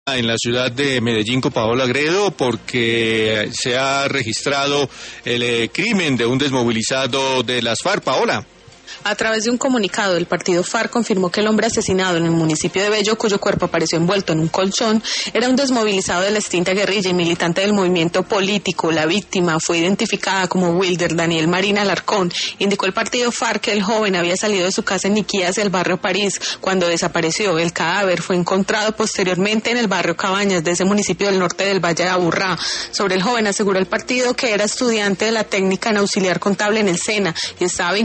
En la ciudad de Medellín con Paola Gredo porque se ha registrado el crimen de un desmovilizado de las FARC. Paola. A través de un comunicado, el partido FARC confirmó que el hombre asesinado en el municipio de Bello, cuyo cuerpo apareció envuelto en un colchón, era un desmovilizado de la extinta guerrilla y militante del movimiento político. La víctima fue identificada como Wilder Daniel Marín Alarcón. Indicó el partido FARC que el joven había salido de su casa en Niquía hacia el barrio París cuando desapareció. El cadáver fue encontrado posteriormente en el barrio Cabañas de ese municipio del norte del Valle de Aburrá. Sobre el joven aseguró el partido que era estudiante de la técnica en auxiliar contable en el SENA y estaba vinculado